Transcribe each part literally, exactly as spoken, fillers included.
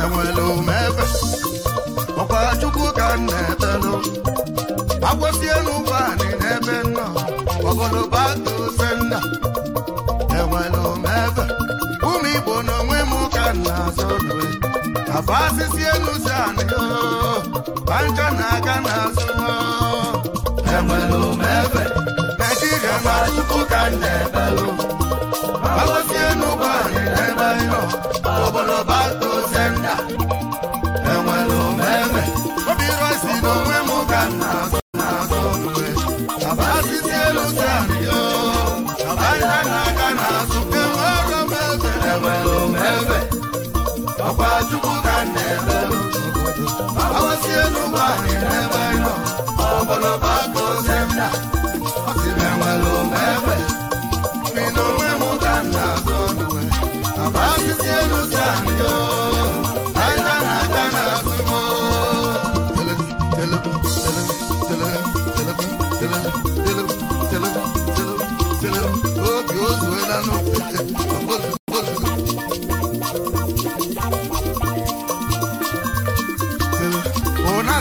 enwelu mebe ọkwa Chukwu ka na-etelu agwọsie n'ụgbọ anyị n'ebe nọ obodo bato senda enwelu mebe ụmụ Igbo n'onwe m ka na-azọ due afọ asịsị elu si anyị banka na-aga n'azụ enwelu mebe Naịjirịa ma Chukwu ka na-etelu agwọsie n'ụgbọ anyị n'ebe nọ obodo bato senda enwelu mebe obi rosi n'onwe m ka na-azụ n'azụ due afọ asịsị elu si anyị banka na-aga n'azụ enwelu mebe enwelu mebe ọkwa Chukwu ka na-etelu agwọsie n'ụgbọ anyị n'ebe nọ obodo bato senda enwelu mebe mi n'onwe m ka na-azụ due afọ asịsị elu si anyị banka na-aga n'azụ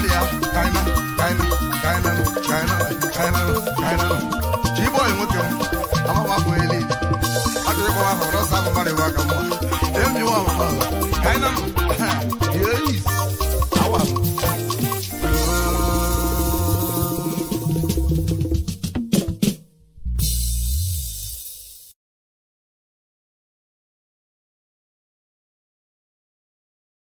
China, China, China, China, China, China, China,